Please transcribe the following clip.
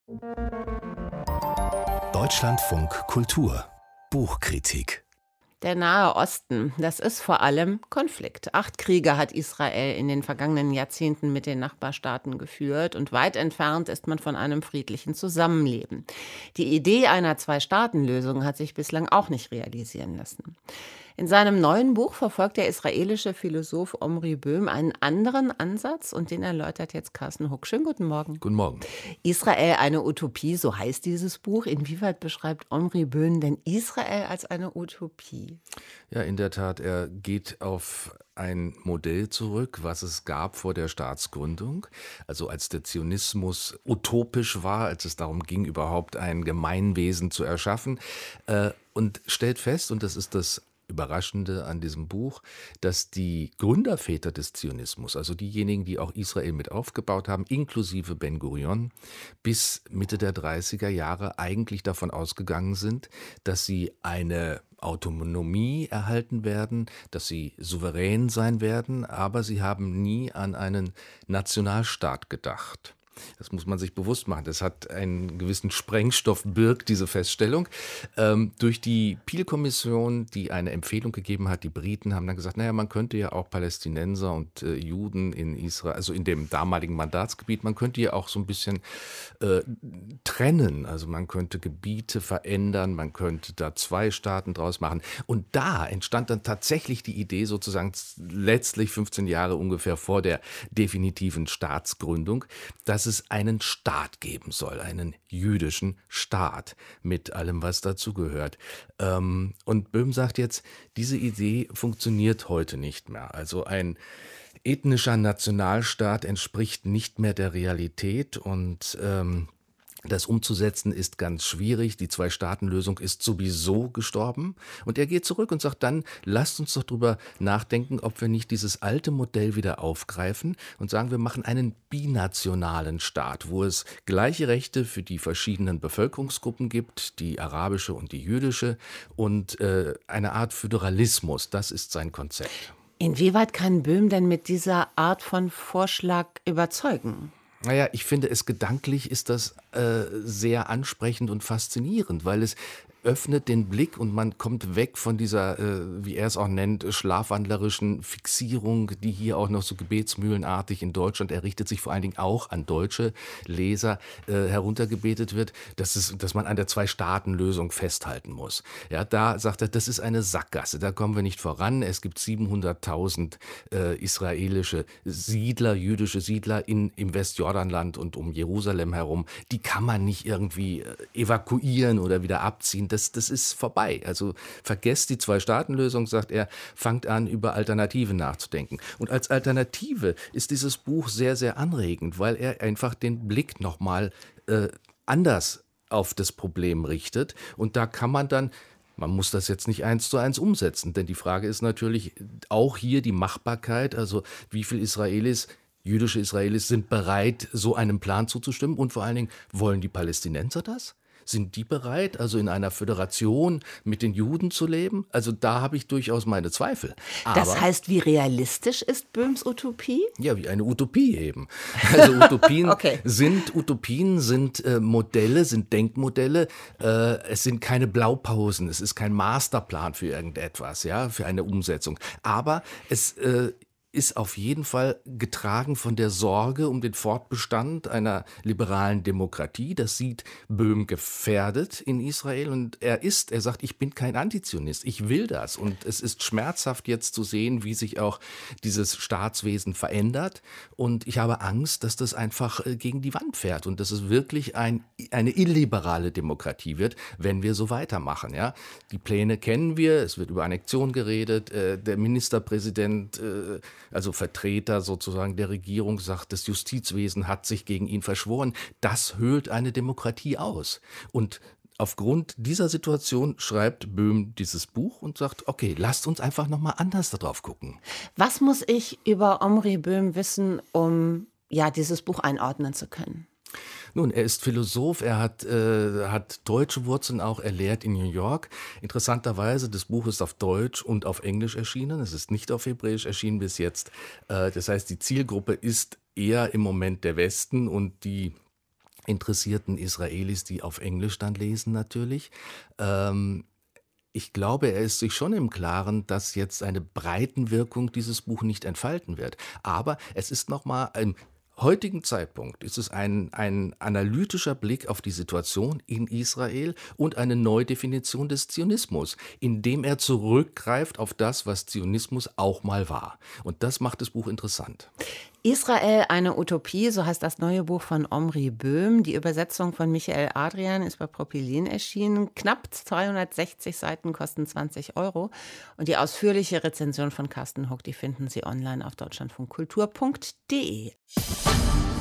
Deutschlandfunk Kultur Buchkritik. Der Nahe Osten, das ist vor allem Konflikt. 8 Kriege hat Israel in den vergangenen Jahrzehnten mit den Nachbarstaaten geführt und weit entfernt ist man von einem friedlichen Zusammenleben. Die Idee einer Zwei-Staaten-Lösung hat sich bislang auch nicht realisieren lassen. In seinem neuen Buch verfolgt der israelische Philosoph Omri Böhm einen anderen Ansatz und den erläutert jetzt Carsten Huck. Schönen guten Morgen. Guten Morgen. Israel eine Utopie, so heißt dieses Buch. Inwieweit beschreibt Omri Böhm denn Israel als eine Utopie? Ja, in der Tat, er geht auf ein Modell zurück, was es gab vor der Staatsgründung, also als der Zionismus utopisch war, als es darum ging, überhaupt ein Gemeinwesen zu erschaffen, und stellt fest, und das ist das Überraschende an diesem Buch, dass die Gründerväter des Zionismus, also diejenigen, die auch Israel mit aufgebaut haben, inklusive Ben Gurion, bis Mitte der 30er Jahre eigentlich davon ausgegangen sind, dass sie eine Autonomie erhalten werden, dass sie souverän sein werden, aber sie haben nie an einen Nationalstaat gedacht. Das muss man sich bewusst machen. Das hat einen gewissen Sprengstoff, birgt diese Feststellung. Durch die Peel-Kommission, die eine Empfehlung gegeben hat, die Briten haben dann gesagt, naja, man könnte ja auch Palästinenser und Juden in Israel, also in dem damaligen Mandatsgebiet, man könnte ja auch so ein bisschen trennen. Also man könnte Gebiete verändern, man könnte da 2 Staaten draus machen. Und da entstand dann tatsächlich die Idee, sozusagen letztlich 15 Jahre ungefähr vor der definitiven Staatsgründung, dass es einen Staat geben soll, einen jüdischen Staat mit allem, was dazugehört. Und Böhm sagt jetzt, diese Idee funktioniert heute nicht mehr. Also ein ethnischer Nationalstaat entspricht nicht mehr der Realität und das umzusetzen ist ganz schwierig. Die Zwei-Staaten-Lösung ist sowieso gestorben. Und er geht zurück und sagt dann, lasst uns doch drüber nachdenken, ob wir nicht dieses alte Modell wieder aufgreifen und sagen, wir machen einen binationalen Staat, wo es gleiche Rechte für die verschiedenen Bevölkerungsgruppen gibt, die arabische und die jüdische, und eine Art Föderalismus. Das ist sein Konzept. Inwieweit kann Böhm denn mit dieser Art von Vorschlag überzeugen? Naja, ich finde es gedanklich ist das sehr ansprechend und faszinierend, weil es öffnet den Blick und man kommt weg von dieser, wie er es auch nennt, schlafwandlerischen Fixierung, die hier auch noch so gebetsmühlenartig in Deutschland, er richtet sich vor allen Dingen auch an deutsche Leser, heruntergebetet wird, dass man an der Zwei-Staaten-Lösung festhalten muss. Ja, da sagt er, das ist eine Sackgasse, da kommen wir nicht voran. Es gibt 700.000 israelische Siedler, jüdische Siedler im Westjordanland und um Jerusalem herum. Die kann man nicht irgendwie evakuieren oder wieder abziehen. Das ist vorbei. Also vergesst die Zwei-Staaten-Lösung, sagt er, fangt an, über Alternativen nachzudenken. Und als Alternative ist dieses Buch sehr, sehr anregend, weil er einfach den Blick nochmal anders auf das Problem richtet. Und da kann man dann, man muss das jetzt nicht 1:1 umsetzen, denn die Frage ist natürlich auch hier die Machbarkeit, also wie viel jüdische Israelis sind bereit, so einem Plan zuzustimmen, und vor allen Dingen, wollen die Palästinenser das? Sind die bereit, also in einer Föderation mit den Juden zu leben? Also da habe ich durchaus meine Zweifel. Das heißt, wie realistisch ist Böhms Utopie? Ja, wie eine Utopie eben. Also Utopien Okay. sind Modelle, sind Denkmodelle. Es sind keine Blaupausen, es ist kein Masterplan für irgendetwas, ja, für eine Umsetzung. Aber es ist auf jeden Fall getragen von der Sorge um den Fortbestand einer liberalen Demokratie. Das sieht Böhm gefährdet in Israel, und er sagt, ich bin kein Antizionist, ich will das. Und es ist schmerzhaft jetzt zu sehen, wie sich auch dieses Staatswesen verändert. Und ich habe Angst, dass das einfach gegen die Wand fährt und dass es wirklich eine illiberale Demokratie wird, wenn wir so weitermachen. Ja? Die Pläne kennen wir, es wird über Annexion geredet, der Ministerpräsident, also Vertreter sozusagen der Regierung, sagt, das Justizwesen hat sich gegen ihn verschworen. Das höhlt eine Demokratie aus. Und aufgrund dieser Situation schreibt Böhm dieses Buch und sagt, okay, lasst uns einfach nochmal anders darauf gucken. Was muss ich über Omri Böhm wissen, um dieses Buch einordnen zu können? Nun, er ist Philosoph, er hat deutsche Wurzeln auch, er lehrt in New York. Interessanterweise, das Buch ist auf Deutsch und auf Englisch erschienen, es ist nicht auf Hebräisch erschienen bis jetzt. Das heißt, die Zielgruppe ist eher im Moment der Westen und die interessierten Israelis, die auf Englisch dann lesen natürlich. Ich glaube, er ist sich schon im Klaren, dass jetzt eine Breitenwirkung dieses Buch nicht entfalten wird. Aber es ist nochmal im heutigen Zeitpunkt ist es ein analytischer Blick auf die Situation in Israel und eine Neudefinition des Zionismus, indem er zurückgreift auf das, was Zionismus auch mal war. Und das macht das Buch interessant. Israel, eine Utopie, so heißt das neue Buch von Omri Böhm. Die Übersetzung von Michael Adrian ist bei Propylen erschienen. Knapp 260 Seiten kosten 20 Euro. Und die ausführliche Rezension von Carsten Huck, die finden Sie online auf deutschlandfunkkultur.de.